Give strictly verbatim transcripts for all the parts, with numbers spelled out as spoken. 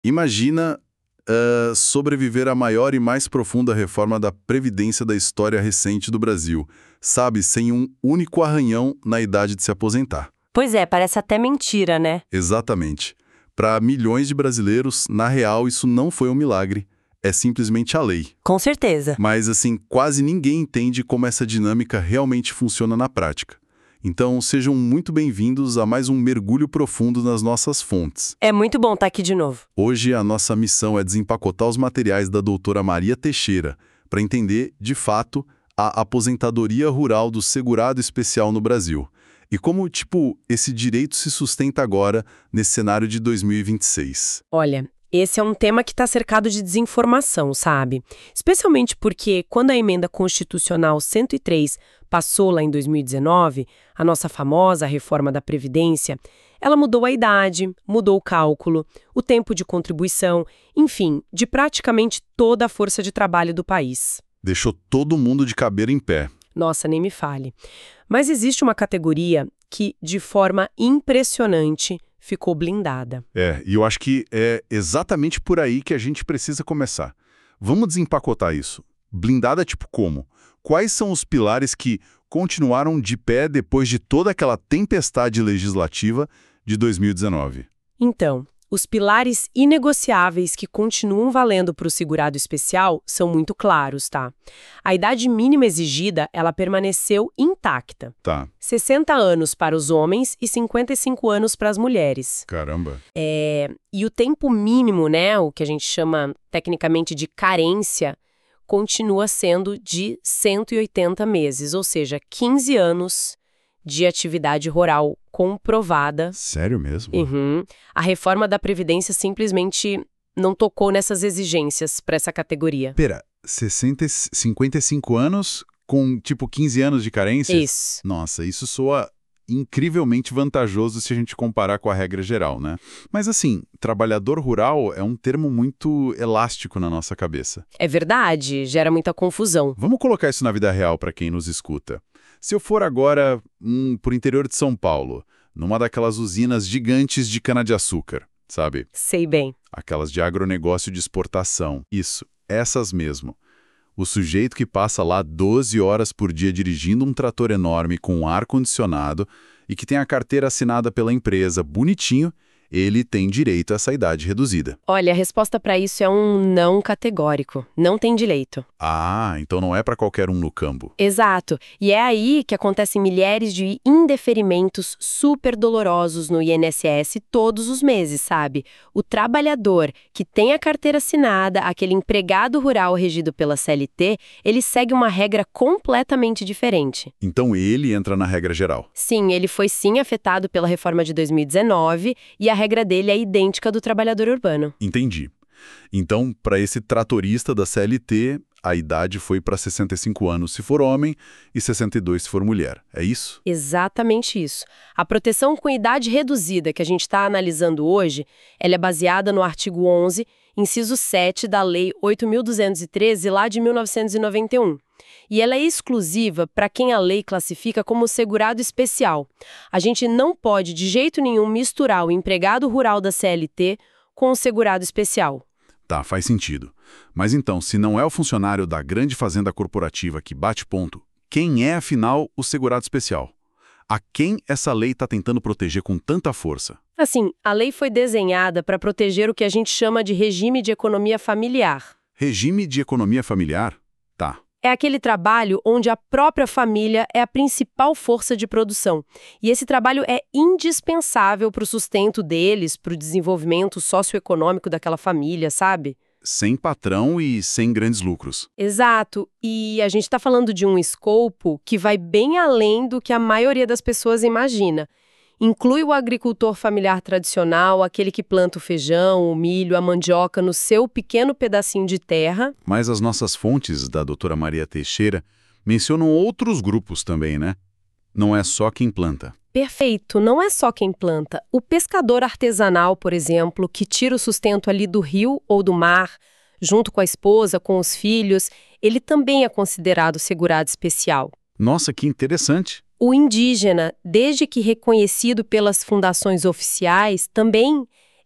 Imagina uh, sobreviver à maior e mais profunda reforma da Previdência da história recente do Brasil, sabe, sem um único arranhão na idade de se aposentar. Pois é, parece até mentira, né? Exatamente. Para milhões de brasileiros, na real, isso não foi um milagre. É simplesmente a lei. Com certeza. Mas, assim, quase ninguém entende como essa dinâmica realmente funciona na prática. Então, sejam muito bem-vindos a mais um mergulho profundo nas nossas fontes. É muito bom estar aqui de novo. Hoje, a nossa missão é desempacotar os materiais da doutora Maria Teixeira para entender, de fato, a aposentadoria rural do segurado especial no Brasil. E como, tipo, esse direito se sustenta agora nesse cenário de dois mil e vinte e seis. Olha, esse é um tema que está cercado de desinformação, sabe? Especialmente porque, quando a emenda constitucional cento e três passou lá em dois mil e dezenove, a nossa famosa reforma da Previdência, ela mudou a idade, mudou o cálculo, o tempo de contribuição, enfim, de praticamente toda a força de trabalho do país. Deixou todo mundo de cabelo em pé. Nossa, nem me fale. Mas existe uma categoria que, de forma impressionante, ficou blindada. É, e eu acho que é exatamente por aí que a gente precisa começar. Vamos desempacotar isso. Blindada tipo como? Quais são os pilares que continuaram de pé depois de toda aquela tempestade legislativa de dois mil e dezenove? Então, os pilares inegociáveis que continuam valendo para o segurado especial são muito claros, tá? A idade mínima exigida, ela permaneceu intacta. Tá. sessenta anos para os homens e cinquenta e cinco anos para as mulheres. Caramba. É, e o tempo mínimo, né, o que a gente chama tecnicamente de carência, continua sendo de cento e oitenta meses, ou seja, quinze anos de atividade rural comprovada. Sério mesmo? Uhum. A reforma da Previdência simplesmente não tocou nessas exigências para essa categoria. Pera, sessenta, cinquenta e cinco anos com, tipo, quinze anos de carência? Isso. Nossa, isso soa incrivelmente vantajoso se a gente comparar com a regra geral, né? Mas assim, trabalhador rural é um termo muito elástico na nossa cabeça. É verdade, gera muita confusão. Vamos colocar isso na vida real para quem nos escuta. Se eu for agora hum, por interior de São Paulo, numa daquelas usinas gigantes de cana-de-açúcar, sabe? Sei bem. Aquelas de agronegócio de exportação. Isso, essas mesmo. O sujeito que passa lá doze horas por dia dirigindo um trator enorme com ar-condicionado e que tem a carteira assinada pela empresa bonitinho, ele tem direito a essa idade reduzida. Olha, a resposta para isso é um não categórico. Não tem direito. Ah, então não é para qualquer um no campo. Exato. E é aí que acontecem milhares de indeferimentos super dolorosos no I N S S todos os meses, sabe? O trabalhador que tem a carteira assinada, aquele empregado rural regido pela C L T, ele segue uma regra completamente diferente. Então ele entra na regra geral. Sim, ele foi sim afetado pela reforma de dois mil e dezenove e a regra dele é idêntica do trabalhador urbano. Entendi. Então, para esse tratorista da C L T, a idade foi para sessenta e cinco anos se for homem e sessenta e dois se for mulher. É isso? Exatamente isso. A proteção com idade reduzida que a gente está analisando hoje, ela é baseada no artigo onze, inciso sete da Lei oito mil duzentos e treze, lá de mil novecentos e noventa e um. E ela é exclusiva para quem a lei classifica como segurado especial. A gente não pode, de jeito nenhum, misturar o empregado rural da C L T com o segurado especial. Tá, faz sentido. Mas então, se não é o funcionário da grande fazenda corporativa que bate ponto, quem é, afinal, o segurado especial? A quem essa lei está tentando proteger com tanta força? Assim, a lei foi desenhada para proteger o que a gente chama de regime de economia familiar. Regime de economia familiar? Tá. É aquele trabalho onde a própria família é a principal força de produção. E esse trabalho é indispensável para o sustento deles, para o desenvolvimento socioeconômico daquela família, sabe? Sem patrão e sem grandes lucros. Exato. E a gente está falando de um escopo que vai bem além do que a maioria das pessoas imagina. Inclui o agricultor familiar tradicional, aquele que planta o feijão, o milho, a mandioca no seu pequeno pedacinho de terra. Mas as nossas fontes da doutora Maria Teixeira mencionam outros grupos também, né? Não é só quem planta. Perfeito, não é só quem planta. O pescador artesanal, por exemplo, que tira o sustento ali do rio ou do mar, junto com a esposa, com os filhos, ele também é considerado segurado especial. Nossa, que interessante! O indígena, desde que reconhecido pelas fundações oficiais, também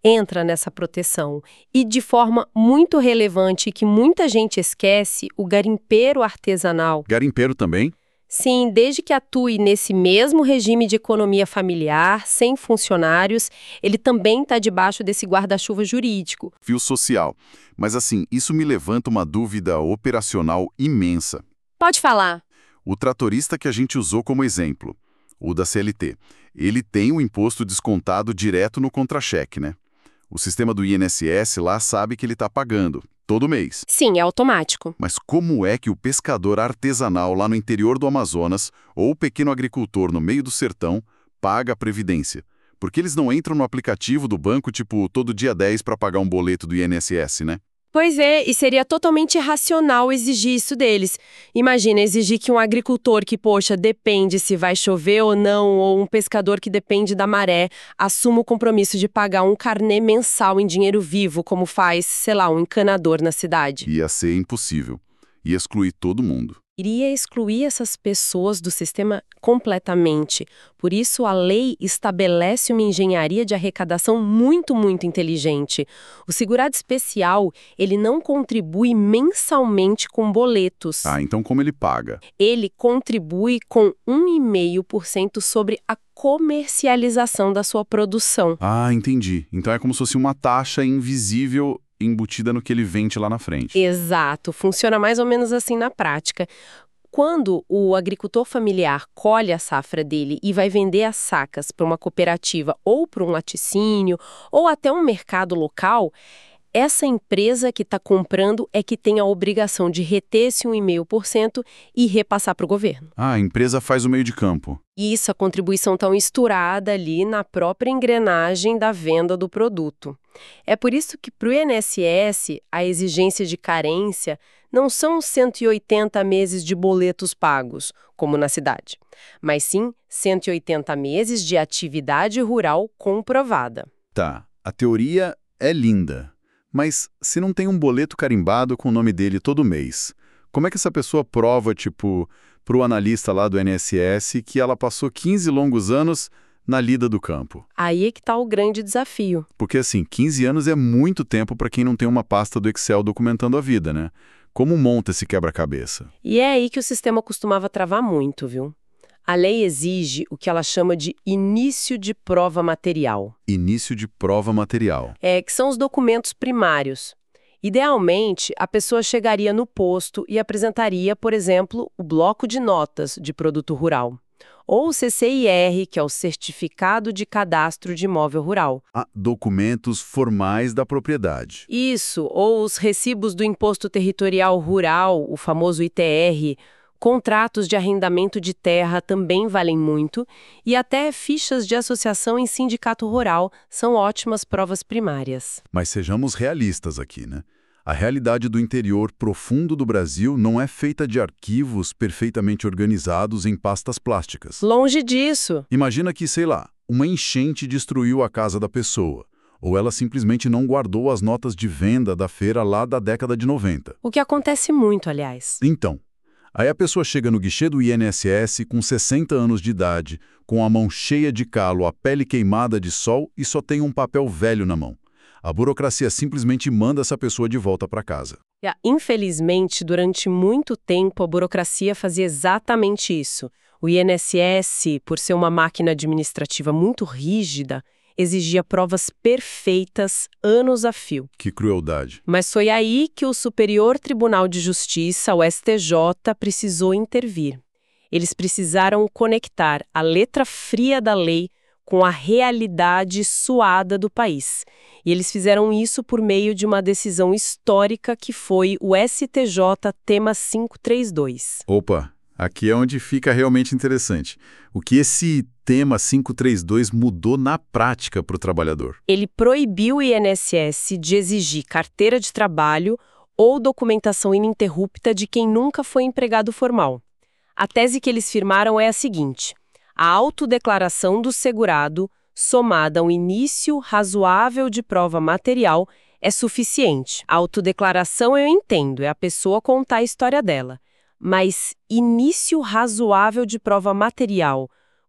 entra nessa proteção. E de forma muito relevante, que muita gente esquece, o garimpeiro artesanal. Garimpeiro também? Sim, desde que atue nesse mesmo regime de economia familiar, sem funcionários, ele também está debaixo desse guarda-chuva jurídico. Fio social. Mas assim, isso me levanta uma dúvida operacional imensa. Pode falar. O tratorista que a gente usou como exemplo, o da C L T, ele tem o imposto descontado direto no contra-cheque, né? O sistema do I N S S lá sabe que ele está pagando, todo mês. Sim, é automático. Mas como é que o pescador artesanal lá no interior do Amazonas ou o pequeno agricultor no meio do sertão paga a previdência? Porque eles não entram no aplicativo do banco, tipo, todo dia dez para pagar um boleto do I N S S, né? Pois é, e seria totalmente irracional exigir isso deles. Imagina, exigir que um agricultor que, poxa, depende se vai chover ou não, ou um pescador que depende da maré, assuma o compromisso de pagar um carnê mensal em dinheiro vivo, como faz, sei lá, um encanador na cidade. Ia ser impossível. Ia excluir todo mundo. Iria excluir essas pessoas do sistema completamente. Por isso, a lei estabelece uma engenharia de arrecadação muito, muito inteligente. O segurado especial, ele não contribui mensalmente com boletos. Ah, então como ele paga? Ele contribui com um vírgula cinco por cento sobre a comercialização da sua produção. Ah, entendi. Então é como se fosse uma taxa invisível embutida no que ele vende lá na frente. Exato, funciona mais ou menos assim na prática. Quando o agricultor familiar colhe a safra dele e vai vender as sacas para uma cooperativa ou para um laticínio ou até um mercado local, essa empresa que está comprando é que tem a obrigação de reter esse um vírgula cinco por cento e repassar para o governo. Ah, a empresa faz o meio de campo. Isso, a contribuição está misturada ali na própria engrenagem da venda do produto. É por isso que para o I N S S a exigência de carência não são cento e oitenta meses de boletos pagos, como na cidade, mas sim cento e oitenta meses de atividade rural comprovada. Tá, a teoria é linda, mas se não tem um boleto carimbado com o nome dele todo mês, como é que essa pessoa prova, tipo, para o analista lá do I N S S que ela passou quinze longos anos na lida do campo? Aí é que está o grande desafio. Porque, assim, quinze anos é muito tempo para quem não tem uma pasta do Excel documentando a vida, né? Como monta esse quebra-cabeça? E é aí que o sistema costumava travar muito, viu? A lei exige o que ela chama de início de prova material. Início de prova material. É, que são os documentos primários. Idealmente, a pessoa chegaria no posto e apresentaria, por exemplo, o bloco de notas de produto rural. Ou o C C I R, que é o Certificado de Cadastro de Imóvel Rural. Ah, documentos formais da propriedade. Isso, ou os recibos do Imposto Territorial Rural, o famoso I T R, contratos de arrendamento de terra também valem muito, e até fichas de associação em sindicato rural são ótimas provas primárias. Mas sejamos realistas aqui, né? A realidade do interior profundo do Brasil não é feita de arquivos perfeitamente organizados em pastas plásticas. Longe disso. Imagina que, sei lá, uma enchente destruiu a casa da pessoa, ou ela simplesmente não guardou as notas de venda da feira lá da década de noventa. O que acontece muito, aliás. Então, aí a pessoa chega no guichê do I N S S com sessenta anos de idade, com a mão cheia de calo, a pele queimada de sol e só tem um papel velho na mão. A burocracia simplesmente manda essa pessoa de volta para casa. Infelizmente, durante muito tempo, a burocracia fazia exatamente isso. O I N S S, por ser uma máquina administrativa muito rígida, exigia provas perfeitas anos a fio. Que crueldade. Mas foi aí que o Superior Tribunal de Justiça, o S T J, precisou intervir. Eles precisaram conectar a letra fria da lei com a realidade suada do país. E eles fizeram isso por meio de uma decisão histórica que foi o S T J Tema quinhentos e trinta e dois. Opa, aqui é onde fica realmente interessante. O que esse Tema quinhentos e trinta e dois mudou na prática para o trabalhador? Ele proibiu o I N S S de exigir carteira de trabalho ou documentação ininterrupta de quem nunca foi empregado formal. A tese que eles firmaram é a seguinte: a autodeclaração do segurado, somada a um início razoável de prova material, é suficiente. A autodeclaração eu entendo, é a pessoa contar a história dela. Mas início razoável de prova material,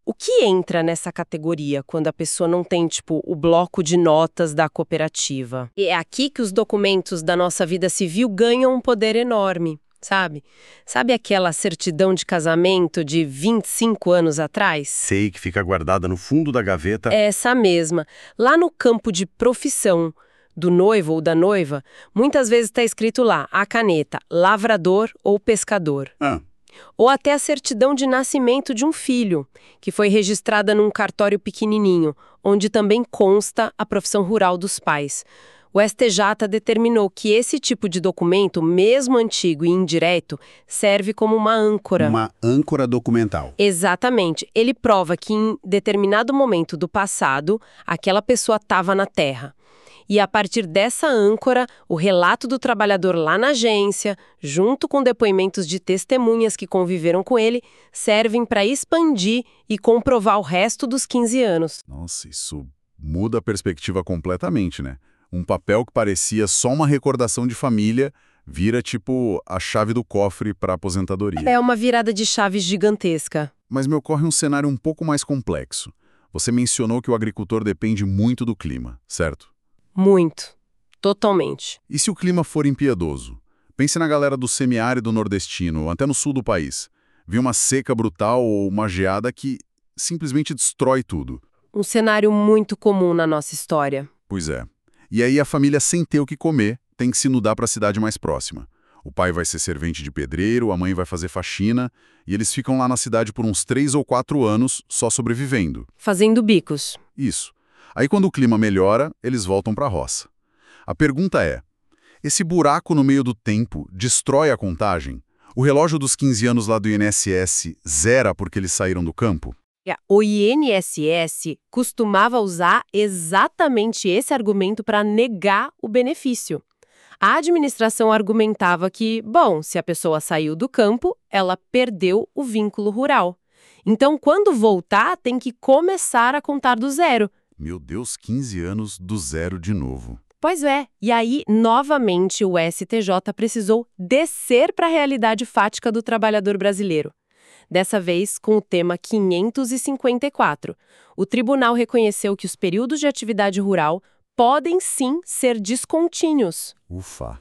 O que entra nessa categoria quando a pessoa não tem, tipo, o bloco de notas da cooperativa? E é aqui que os documentos da nossa vida civil ganham um poder enorme, sabe? Sabe aquela certidão de casamento de vinte e cinco anos atrás? Sei que fica guardada no fundo da gaveta. É essa mesma. Lá no campo de profissão do noivo ou da noiva, muitas vezes está escrito lá, a caneta, lavrador ou pescador. Ah. Ou até a certidão de nascimento de um filho, que foi registrada num cartório pequenininho, onde também consta a profissão rural dos pais. O S T J determinou que esse tipo de documento, mesmo antigo e indireto, serve como uma âncora. Uma âncora documental. Exatamente. Ele prova que em determinado momento do passado, aquela pessoa estava na Terra. E a partir dessa âncora, o relato do trabalhador lá na agência, junto com depoimentos de testemunhas que conviveram com ele, servem para expandir e comprovar o resto dos quinze anos. Nossa, isso muda a perspectiva completamente, né? Um papel que parecia só uma recordação de família vira tipo a chave do cofre para a aposentadoria. É uma virada de chave gigantesca. Mas me ocorre um cenário um pouco mais complexo. Você mencionou que o agricultor depende muito do clima, certo? Muito. Totalmente. E se o clima for impiedoso? Pense na galera do semiárido nordestino, até no sul do país. Vi uma seca brutal ou uma geada que simplesmente destrói tudo. Um cenário muito comum na nossa história. Pois é. E aí a família, sem ter o que comer, tem que se mudar para a cidade mais próxima. O pai vai ser servente de pedreiro, a mãe vai fazer faxina, e eles ficam lá na cidade por uns três ou quatro anos só sobrevivendo. Fazendo bicos. Isso. Aí quando o clima melhora, eles voltam para a roça. A pergunta é, esse buraco no meio do tempo destrói a contagem? O relógio dos quinze anos lá do I N S S zera porque eles saíram do campo? O I N S S costumava usar exatamente esse argumento para negar o benefício. A administração argumentava que, bom, se a pessoa saiu do campo, ela perdeu o vínculo rural. Então, quando voltar, tem que começar a contar do zero. Meu Deus, quinze anos do zero de novo. Pois é, e aí, novamente, o S T J precisou descer para a realidade fática do trabalhador brasileiro. Dessa vez, com o tema quinhentos e cinquenta e quatro. O tribunal reconheceu que os períodos de atividade rural podem sim ser descontínuos. Ufa.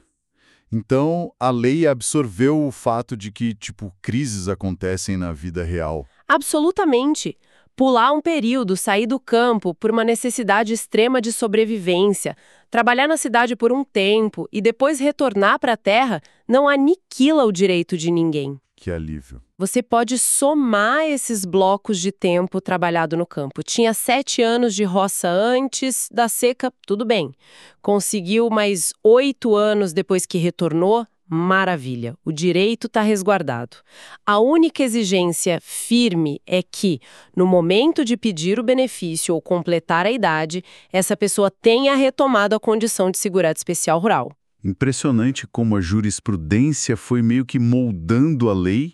Então, a lei absorveu o fato de que, tipo, crises acontecem na vida real. Absolutamente. Pular um período, sair do campo por uma necessidade extrema de sobrevivência, trabalhar na cidade por um tempo e depois retornar para a terra não aniquila o direito de ninguém. Que alívio. Você pode somar esses blocos de tempo trabalhado no campo. Tinha sete anos de roça antes da seca, tudo bem. Conseguiu mais oito anos depois que retornou? Maravilha, o direito está resguardado. A única exigência firme é que, no momento de pedir o benefício ou completar a idade, essa pessoa tenha retomado a condição de segurado especial rural. Impressionante como a jurisprudência foi meio que moldando a lei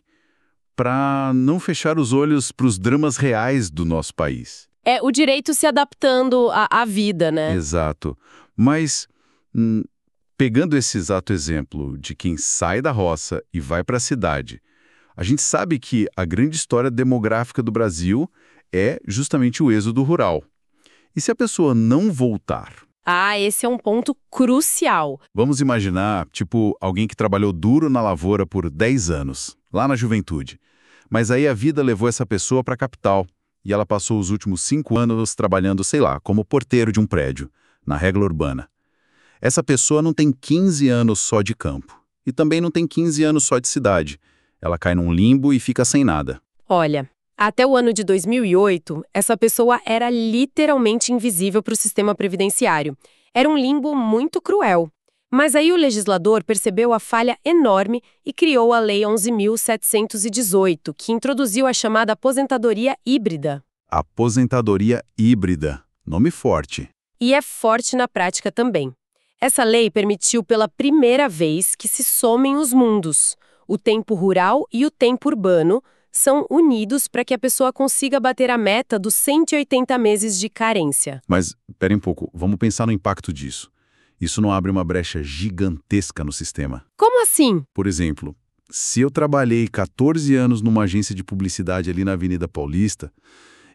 para não fechar os olhos para os dramas reais do nosso país. É o direito se adaptando à, à vida, né? Exato. Mas, hum, pegando esse exato exemplo de quem sai da roça e vai para a cidade, a gente sabe que a grande história demográfica do Brasil é justamente o êxodo rural. E se a pessoa não voltar? Ah, esse é um ponto crucial. Vamos imaginar, tipo, alguém que trabalhou duro na lavoura por dez anos, lá na juventude. Mas aí a vida levou essa pessoa para a capital e ela passou os últimos cinco anos trabalhando, sei lá, como porteiro de um prédio, na regra urbana. Essa pessoa não tem quinze anos só de campo e também não tem quinze anos só de cidade. Ela cai num limbo e fica sem nada. Olha, até o ano de dois mil e oito, essa pessoa era literalmente invisível para o sistema previdenciário. Era um limbo muito cruel. Mas aí o legislador percebeu a falha enorme e criou a Lei onze mil setecentos e dezoito, que introduziu a chamada aposentadoria híbrida. Aposentadoria híbrida. Nome forte. E é forte na prática também. Essa lei permitiu pela primeira vez que se somem os mundos. O tempo rural e o tempo urbano são unidos para que a pessoa consiga bater a meta dos cento e oitenta meses de carência. Mas, pera um pouco, vamos pensar no impacto disso. Isso não abre uma brecha gigantesca no sistema? Como assim? Por exemplo, se eu trabalhei quatorze anos numa agência de publicidade ali na Avenida Paulista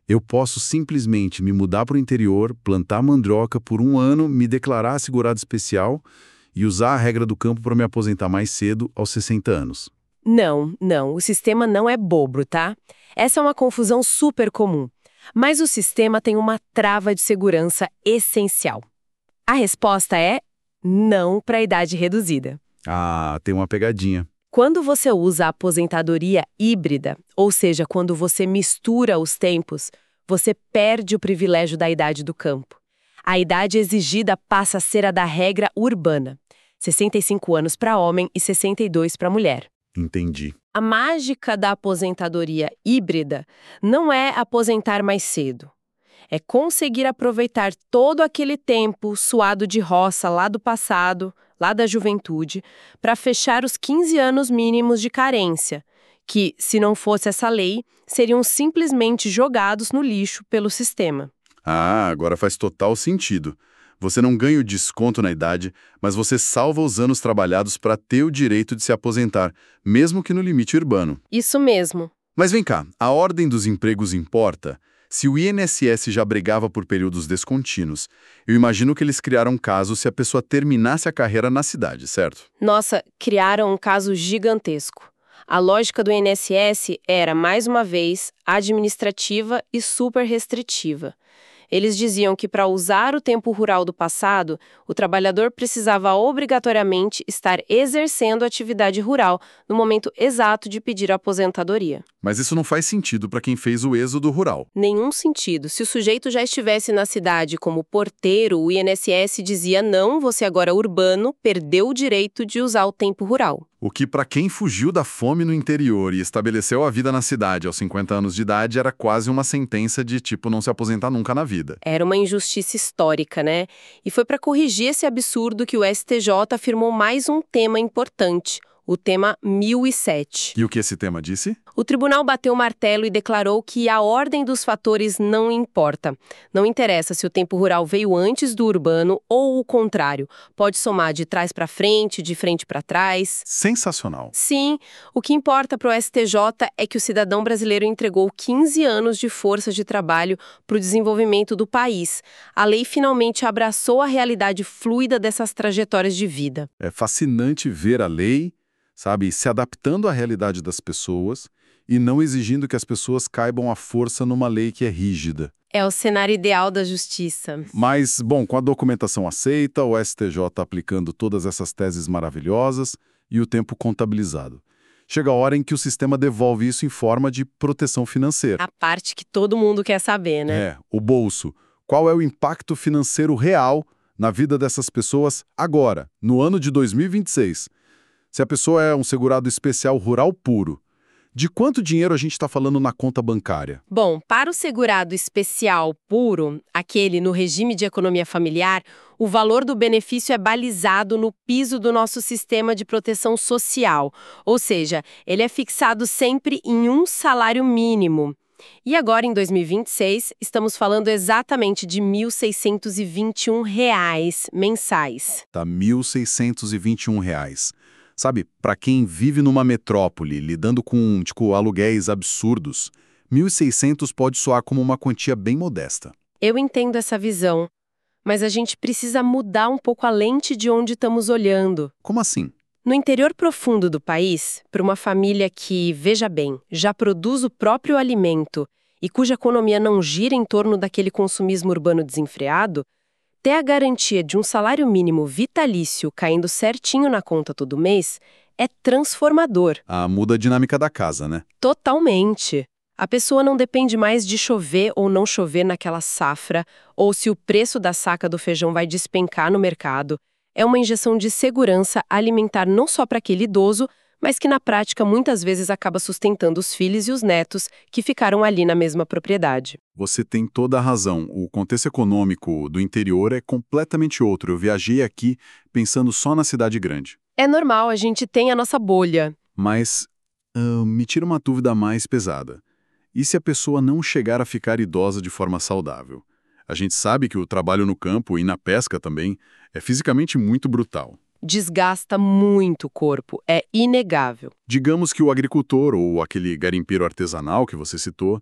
Eu posso simplesmente me mudar para o interior, plantar mandioca por um ano, me declarar segurado especial e usar a regra do campo para me aposentar mais cedo, aos sessenta anos. Não, não, o sistema não é bobo, tá? Essa é uma confusão super comum. Mas o sistema tem uma trava de segurança essencial. A resposta é não para a idade reduzida. Ah, tem uma pegadinha. Quando você usa a aposentadoria híbrida, ou seja, quando você mistura os tempos, você perde o privilégio da idade do campo. A idade exigida passa a ser a da regra urbana. sessenta e cinco anos para homem e sessenta e dois para mulher. Entendi. A mágica da aposentadoria híbrida não é aposentar mais cedo. É conseguir aproveitar todo aquele tempo suado de roça lá do passado, lá da juventude, para fechar os quinze anos mínimos de carência, que, se não fosse essa lei, seriam simplesmente jogados no lixo pelo sistema. Ah, agora faz total sentido. Você não ganha o desconto na idade, mas você salva os anos trabalhados para ter o direito de se aposentar, mesmo que no limite urbano. Isso mesmo. Mas vem cá, a ordem dos empregos importa? Se o I N S S já brigava por períodos descontínuos, eu imagino que eles criaram um caso se a pessoa terminasse a carreira na cidade, certo? Nossa, criaram um caso gigantesco. A lógica do I N S S era, mais uma vez, administrativa e super restritiva. Eles diziam que para usar o tempo rural do passado, o trabalhador precisava obrigatoriamente estar exercendo atividade rural no momento exato de pedir a aposentadoria. Mas isso não faz sentido para quem fez o êxodo rural. Nenhum sentido. Se o sujeito já estivesse na cidade como porteiro, o I N S S dizia não, você agora é urbano, perdeu o direito de usar o tempo rural. O que, para quem fugiu da fome no interior e estabeleceu a vida na cidade aos cinquenta anos de idade, era quase uma sentença de tipo não se aposentar nunca na vida. Era uma injustiça histórica, né? E foi para corrigir esse absurdo que o S T J afirmou mais um tema importante, o tema mil e sete. E o que esse tema disse? O tribunal bateu o martelo e declarou que a ordem dos fatores não importa. Não interessa se o tempo rural veio antes do urbano ou o contrário. Pode somar de trás para frente, de frente para trás. Sensacional. Sim, o que importa para o S T J é que o cidadão brasileiro entregou quinze anos de força de trabalho para o desenvolvimento do país. A lei finalmente abraçou a realidade fluida dessas trajetórias de vida. É fascinante ver a lei, sabe, se adaptando à realidade das pessoas e não exigindo que as pessoas caibam à força numa lei que é rígida. É o cenário ideal da justiça. Mas, bom, com a documentação aceita, o S T J aplicando todas essas teses maravilhosas e o tempo contabilizado. Chega a hora em que o sistema devolve isso em forma de proteção financeira. A parte que todo mundo quer saber, né? É, o bolso. Qual é o impacto financeiro real na vida dessas pessoas agora, no ano de dois mil e vinte e seis? Se a pessoa é um segurado especial rural puro, de quanto dinheiro a gente está falando na conta bancária? Bom, para o segurado especial puro, aquele no regime de economia familiar, o valor do benefício é balizado no piso do nosso sistema de proteção social, ou seja, ele é fixado sempre em um salário mínimo. E agora, em dois mil e vinte e seis, estamos falando exatamente de mil seiscentos e vinte e um reais mensais. Tá mil seiscentos e vinte e um reais. Sabe, para quem vive numa metrópole, lidando com, tipo, aluguéis absurdos, mil e seiscentos pode soar como uma quantia bem modesta. Eu entendo essa visão, mas a gente precisa mudar um pouco a lente de onde estamos olhando. Como assim? No interior profundo do país, para uma família que, veja bem, já produz o próprio alimento e cuja economia não gira em torno daquele consumismo urbano desenfreado, ter a garantia de um salário mínimo vitalício caindo certinho na conta todo mês é transformador. Ah, muda a dinâmica da casa, né? Totalmente. A pessoa não depende mais de chover ou não chover naquela safra, ou se o preço da saca do feijão vai despencar no mercado. É uma injeção de segurança alimentar não só para aquele idoso, mas que na prática muitas vezes acaba sustentando os filhos e os netos que ficaram ali na mesma propriedade. Você tem toda a razão. O contexto econômico do interior é completamente outro. Eu viajei aqui pensando só na cidade grande. É normal, a gente tem a nossa bolha. Mas uh, me tira uma dúvida mais pesada. E se a pessoa não chegar a ficar idosa de forma saudável? A gente sabe que o trabalho no campo e na pesca também é fisicamente muito brutal. Desgasta muito o corpo, é inegável. Digamos que o agricultor ou aquele garimpeiro artesanal que você citou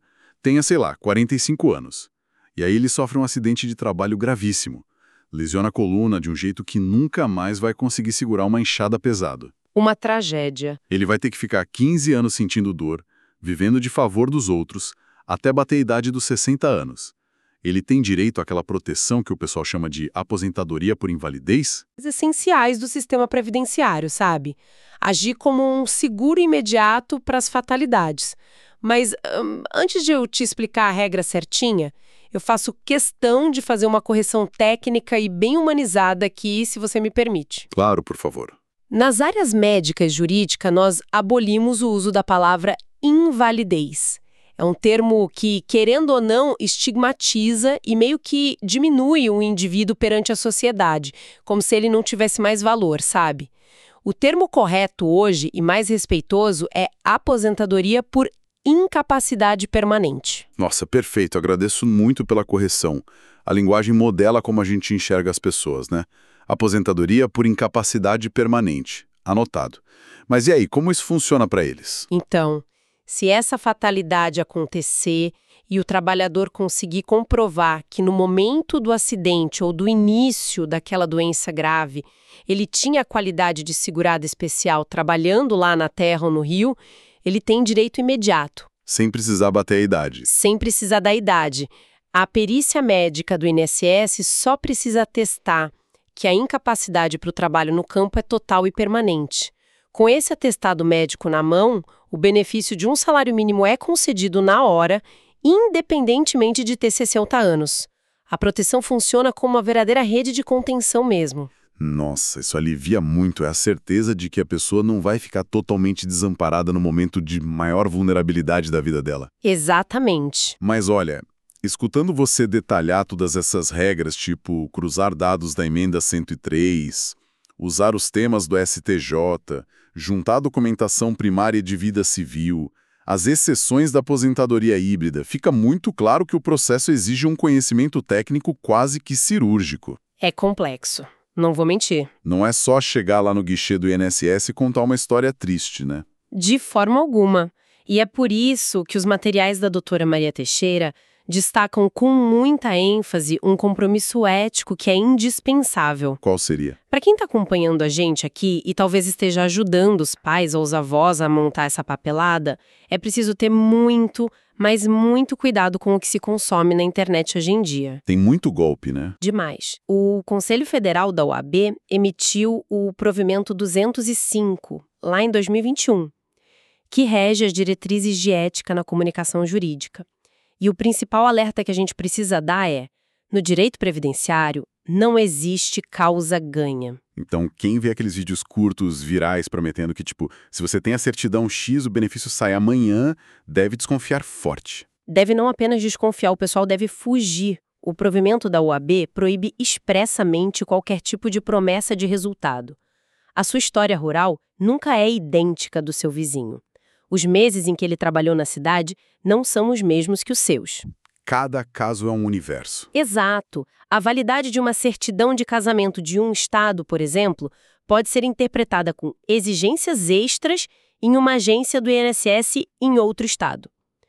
tenha, sei lá, quarenta e cinco anos. E aí ele sofre um acidente de trabalho gravíssimo. Lesiona a coluna de um jeito que nunca mais vai conseguir segurar uma enxada pesada. Uma tragédia. Ele vai ter que ficar quinze anos sentindo dor, vivendo de favor dos outros, até bater a idade dos sessenta anos. Ele tem direito àquela proteção que o pessoal chama de aposentadoria por invalidez? Essenciais do sistema previdenciário, sabe? Agir como um seguro imediato para as fatalidades. Mas hum, antes de eu te explicar a regra certinha, eu faço questão de fazer uma correção técnica e bem humanizada aqui, se você me permite. Claro, por favor. Nas áreas médica e jurídica, nós abolimos o uso da palavra invalidez. É um termo que, querendo ou não, estigmatiza e meio que diminui o indivíduo perante a sociedade, como se ele não tivesse mais valor, sabe? O termo correto hoje e mais respeitoso é aposentadoria por incapacidade permanente. Nossa, perfeito. Agradeço muito pela correção. A linguagem modela como a gente enxerga as pessoas, né? Aposentadoria por incapacidade permanente. Anotado. Mas e aí, como isso funciona para eles? Então, se essa fatalidade acontecer e o trabalhador conseguir comprovar que no momento do acidente ou do início daquela doença grave, ele tinha a qualidade de segurado especial trabalhando lá na terra ou no rio, ele tem direito imediato. Sem precisar bater a idade. Sem precisar da idade. A perícia médica do I N S S só precisa atestar que a incapacidade para o trabalho no campo é total e permanente. Com esse atestado médico na mão, o benefício de um salário mínimo é concedido na hora, independentemente de ter sessenta anos. A proteção funciona como uma verdadeira rede de contenção mesmo. Nossa, isso alivia muito. É a certeza de que a pessoa não vai ficar totalmente desamparada no momento de maior vulnerabilidade da vida dela. Exatamente. Mas olha, escutando você detalhar todas essas regras, tipo cruzar dados da emenda cento e três, usar os temas do S T J, juntar documentação primária de vida civil, as exceções da aposentadoria híbrida, fica muito claro que o processo exige um conhecimento técnico quase que cirúrgico. É complexo. Não vou mentir. Não é só chegar lá no guichê do I N S S e contar uma história triste, né? De forma alguma. E é por isso que os materiais da doutora Maria Teixeira destacam com muita ênfase um compromisso ético que é indispensável. Qual seria? Para quem está acompanhando a gente aqui e talvez esteja ajudando os pais ou os avós a montar essa papelada, é preciso ter muito, mas muito cuidado com o que se consome na internet hoje em dia. Tem muito golpe, né? Demais. O Conselho Federal da O A B emitiu o provimento duzentos e cinco, lá em dois mil e vinte e um, que rege as diretrizes de ética na comunicação jurídica. E o principal alerta que a gente precisa dar é: no direito previdenciário, não existe causa ganha. Então, quem vê aqueles vídeos curtos, virais, prometendo que, tipo, se você tem a certidão X, o benefício sai amanhã, deve desconfiar forte. Deve não apenas desconfiar, o pessoal deve fugir. O provimento da O A B proíbe expressamente qualquer tipo de promessa de resultado. A sua história rural nunca é idêntica do seu vizinho. Os meses em que ele trabalhou na cidade não são os mesmos que os seus. Cada caso é um universo. Exato. A validade de uma certidão de casamento de um estado, por exemplo, pode ser interpretada com exigências extras em uma agência do I N S S em outro estado.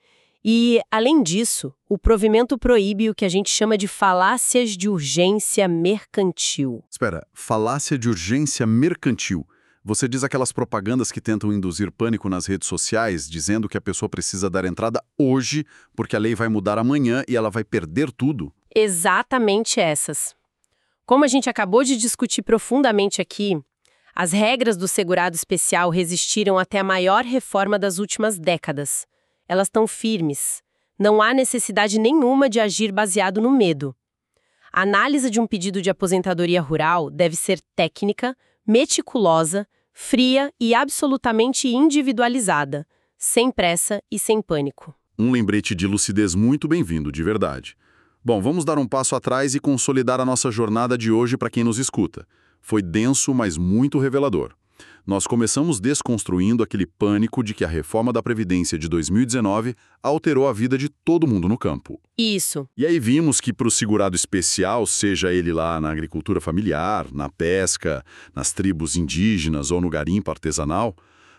E, além disso, o provimento proíbe o que a gente chama de falácias de urgência mercantil. Espera, falácia de urgência mercantil. Você diz aquelas propagandas que tentam induzir pânico nas redes sociais, dizendo que a pessoa precisa dar entrada hoje, porque a lei vai mudar amanhã e ela vai perder tudo? Exatamente essas. Como a gente acabou de discutir profundamente aqui, as regras do segurado especial resistiram até a maior reforma das últimas décadas. Elas estão firmes. Não há necessidade nenhuma de agir baseado no medo. A análise de um pedido de aposentadoria rural deve ser técnica, meticulosa, fria e absolutamente individualizada, sem pressa e sem pânico. Um lembrete de lucidez muito bem-vindo, de verdade. Bom, vamos dar um passo atrás e consolidar a nossa jornada de hoje para quem nos escuta. Foi denso, mas muito revelador. Nós começamos desconstruindo aquele pânico de que a reforma da Previdência de dois mil e dezenove alterou a vida de todo mundo no campo. Isso. E aí vimos que para o segurado especial, seja ele lá na agricultura familiar, na pesca, nas tribos indígenas ou no garimpo artesanal,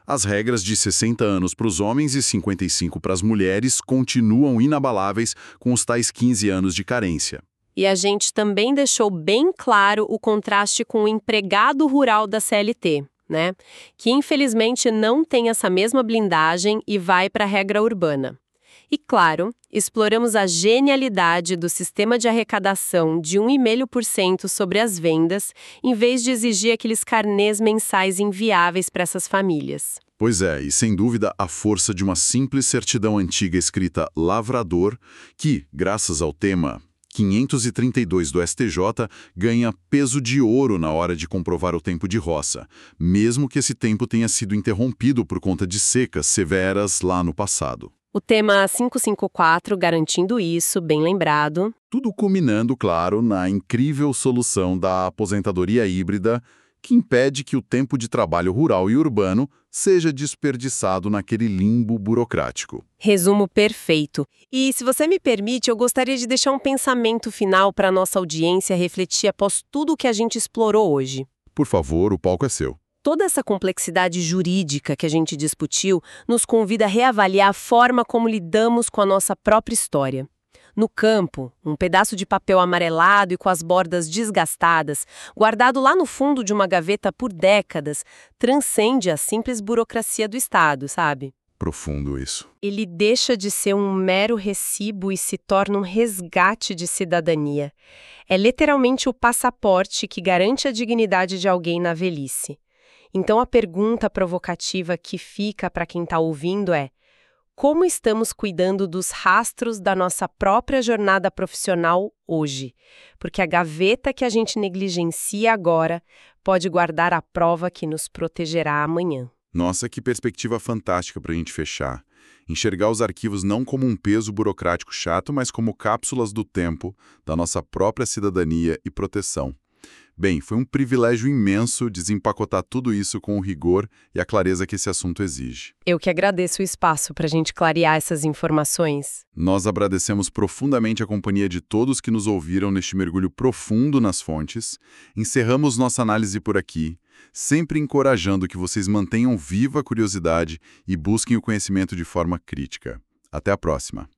As regras de sessenta anos para os homens e cinquenta e cinco para as mulheres continuam inabaláveis com os tais quinze anos de carência. E a gente também deixou bem claro o contraste com o empregado rural da C L T, né? Que infelizmente não tem essa mesma blindagem e vai para a regra urbana. E claro, exploramos a genialidade do sistema de arrecadação de um vírgula cinco por cento sobre as vendas, em vez de exigir aqueles carnês mensais inviáveis para essas famílias. Pois é, e sem dúvida a força de uma simples certidão antiga escrita lavrador, que, graças ao tema quinhentos e trinta e dois do S T J, ganha peso de ouro na hora de comprovar o tempo de roça, mesmo que esse tempo tenha sido interrompido por conta de secas severas lá no passado. O tema quinhentos e cinquenta e quatro garantindo isso, bem lembrado. Tudo culminando, claro, na incrível solução da aposentadoria híbrida, que impede que o tempo de trabalho rural e urbano seja desperdiçado naquele limbo burocrático. Resumo perfeito. E, se você me permite, eu gostaria de deixar um pensamento final para a nossa audiência refletir após tudo o que a gente explorou hoje. Por favor, o palco é seu. Toda essa complexidade jurídica que a gente discutiu nos convida a reavaliar a forma como lidamos com a nossa própria história. No campo, um pedaço de papel amarelado e com as bordas desgastadas, guardado lá no fundo de uma gaveta por décadas, transcende a simples burocracia do Estado, sabe? Profundo isso. Ele deixa de ser um mero recibo e se torna um resgate de cidadania. É literalmente o passaporte que garante a dignidade de alguém na velhice. Então a pergunta provocativa que fica para quem está ouvindo é: como estamos cuidando dos rastros da nossa própria jornada profissional hoje? Porque a gaveta que a gente negligencia agora pode guardar a prova que nos protegerá amanhã. Nossa, que perspectiva fantástica para a gente fechar. Enxergar os arquivos não como um peso burocrático chato, mas como cápsulas do tempo, da nossa própria cidadania e proteção. Bem, foi um privilégio imenso desempacotar tudo isso com o rigor e a clareza que esse assunto exige. Eu que agradeço o espaço para a gente clarear essas informações. Nós agradecemos profundamente a companhia de todos que nos ouviram neste mergulho profundo nas fontes. Encerramos nossa análise por aqui, sempre encorajando que vocês mantenham viva a curiosidade e busquem o conhecimento de forma crítica. Até a próxima!